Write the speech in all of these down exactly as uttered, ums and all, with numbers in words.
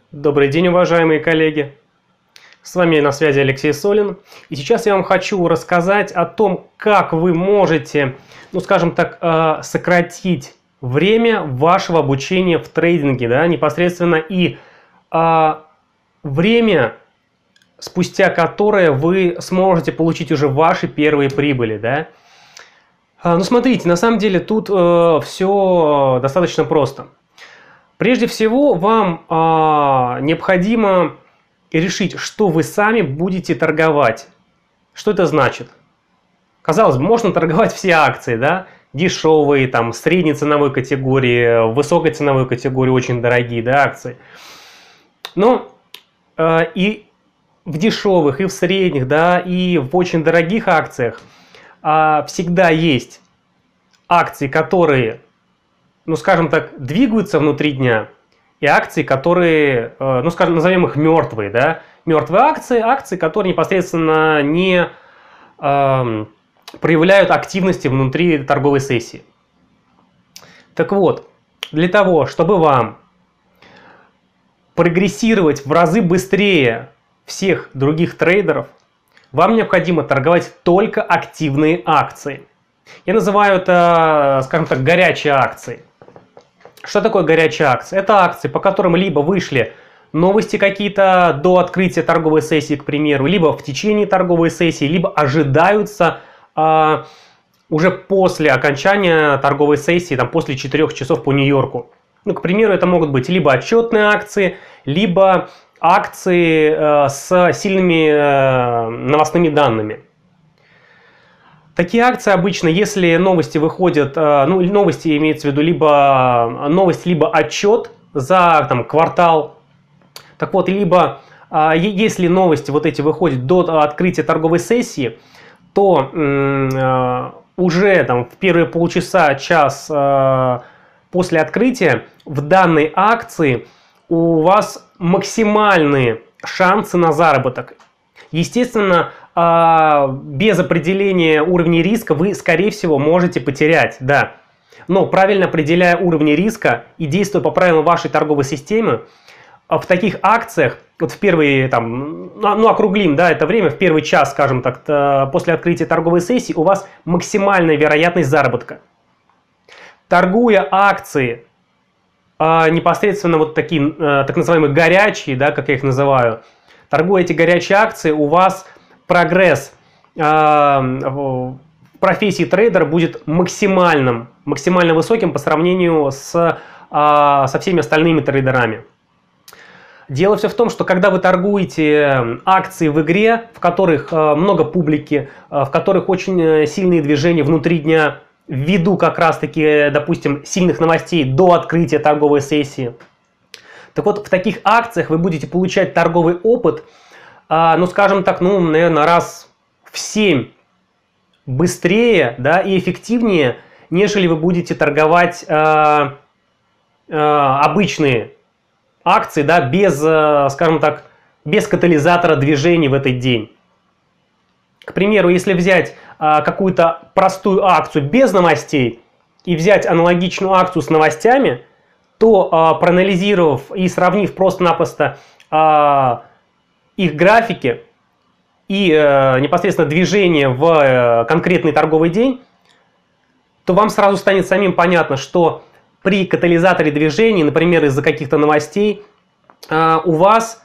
Добрый день, уважаемые коллеги! С вами на связи Алексей Солин. И сейчас я вам хочу рассказать о том, как вы можете, ну скажем так, э, сократить время вашего обучения в трейдинге, да, непосредственно и э, время, спустя которое вы сможете получить уже ваши первые прибыли, да. Э, ну смотрите, на самом деле тут э, все достаточно просто. Прежде всего, вам э, необходимо решить, что вы сами будете торговать. Что это значит? Казалось бы, можно торговать все акции, да? Дешевые, там, средней ценовой категории, высокой ценовой категории, очень дорогие, да, акции. Но э, и в дешевых, и в средних, да, и в очень дорогих акциях э, всегда есть акции, которые, ну, скажем так, двигаются внутри дня, и акции, которые, ну, скажем, назовем их мертвые, да, мертвые акции, акции, которые непосредственно не э, проявляют активности внутри торговой сессии. Так вот, для того, чтобы вам прогрессировать в разы быстрее всех других трейдеров, вам необходимо торговать только активные акции. Я называю это, скажем так, горячие акции. Что такое горячие акции? Это акции, по которым либо вышли новости какие-то до открытия торговой сессии, к примеру, либо в течение торговой сессии, либо ожидаются э, уже после окончания торговой сессии, там, после четырёх часов по Нью-Йорку. Ну, к примеру, это могут быть либо отчетные акции, либо акции э, с сильными э, новостными данными. Такие акции обычно, если новости выходят, ну, новости имеется в виду либо новость, либо отчет за там, квартал. Так вот, либо если новости вот эти выходят до открытия торговой сессии, то э, уже там, в первые полчаса, час э, после открытия в данной акции у вас максимальные шансы на заработок. Естественно, без определения уровня риска вы, скорее всего, можете потерять, да. Но правильно определяя уровни риска и действуя по правилам вашей торговой системы, в таких акциях, вот в первые, там, ну, округлим, да, это время, в первый час, скажем так, после открытия торговой сессии, у вас максимальная вероятность заработка. Торгуя акции, непосредственно вот такие, так называемые горячие, да, как я их называю, торгуя эти горячие акции, у вас прогресс э, в профессии трейдера будет максимальным, максимально высоким по сравнению с, э, со всеми остальными трейдерами. Дело все в том, что когда вы торгуете акции в игре, в которых э, много публики, э, в которых очень сильные движения внутри дня, ввиду как раз-таки, допустим, сильных новостей до открытия торговой сессии, так вот, в таких акциях вы будете получать торговый опыт, ну, скажем так, ну, наверное, раз в семь быстрее, да, и эффективнее, нежели вы будете торговать э, э, обычные акции, да, без, э, скажем так, без катализатора движений в этот день. К примеру, если взять э, какую-то простую акцию без новостей и взять аналогичную акцию с новостями, то, э, проанализировав и сравнив просто-напросто э, их графики и э, непосредственно движение в э, конкретный торговый день, то вам сразу станет самим понятно, что при катализаторе движений, например, из-за каких-то новостей, э, у вас,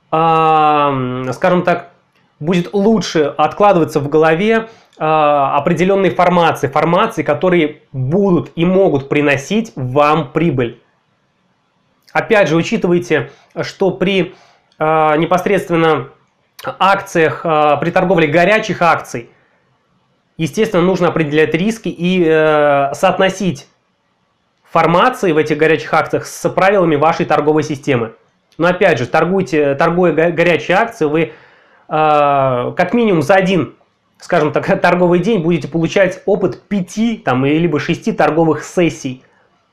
э, скажем так, будет лучше откладываться в голове э, определенные формации, формации, которые будут и могут приносить вам прибыль. Опять же, учитывайте, что при э, непосредственно акциях, э, при торговле горячих акций, естественно, нужно определять риски и э, соотносить формации в этих горячих акциях с правилами вашей торговой системы. Но опять же, торгуйте, торгуя горячие акции, вы э, как минимум за один, скажем так, торговый день будете получать опыт пяти там, либо шести торговых сессий.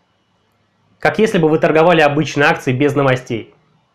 Как если бы вы торговали обычные акции без новостей.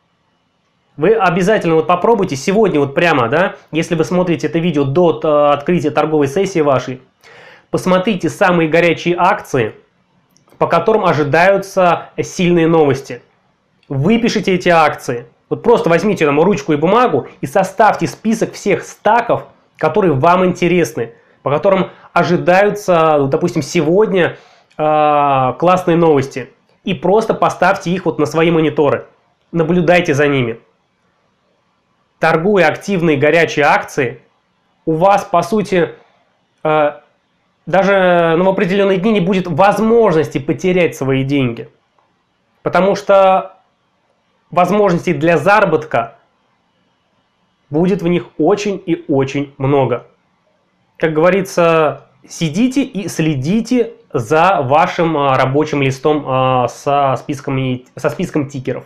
Вы обязательно вот попробуйте сегодня вот прямо, да, если вы смотрите это видео до открытия торговой сессии вашей, посмотрите самые горячие акции, по которым ожидаются сильные новости. выпишите эти акции. Вот просто возьмите там ручку и бумагу и составьте список всех стаков, которые вам интересны, по которым ожидаются, допустим, сегодня э, классные новости. И просто поставьте их вот на свои мониторы. Наблюдайте за ними. Торгуя активные горячие акции, у вас, по сути, э, даже ну, в определенные дни не будет возможности потерять свои деньги. Потому что возможностей для заработка будет в них очень и очень много. Как говорится, сидите и следите за вашим а, рабочим листом а, со, списками, со списком тикеров.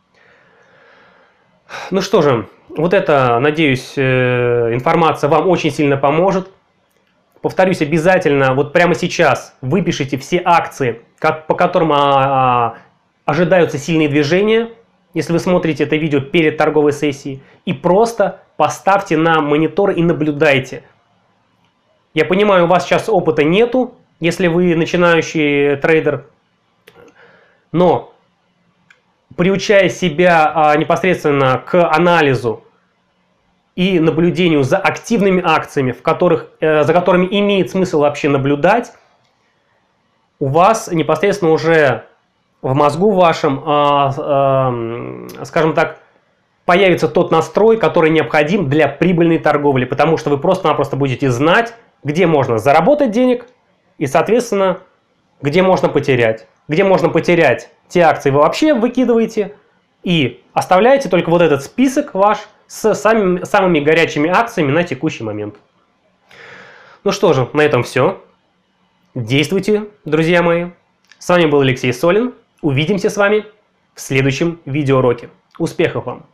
Ну что же, вот это, надеюсь, э, информация вам очень сильно поможет. Повторюсь, обязательно вот прямо сейчас выпишите все акции, как, по которым а, а, ожидаются сильные движения, если вы смотрите это видео перед торговой сессией, и просто поставьте на монитор и наблюдайте. Я понимаю, у вас сейчас опыта нету, если вы начинающий трейдер, но приучая себя а, непосредственно к анализу и наблюдению за активными акциями, в которых, э, за которыми имеет смысл вообще наблюдать, у вас непосредственно уже в мозгу вашем, э, э, скажем так, появится тот настрой, который необходим для прибыльной торговли, потому что вы просто-напросто будете знать, где можно заработать денег и, соответственно, где можно потерять. Где можно потерять, те акции вы вообще выкидываете и оставляете только вот этот список ваш с самыми, самыми горячими акциями на текущий момент. Ну что же, на этом все. Действуйте, друзья мои. С вами был Алексей Солин. Увидимся с вами в следующем видеоуроке. Успехов вам!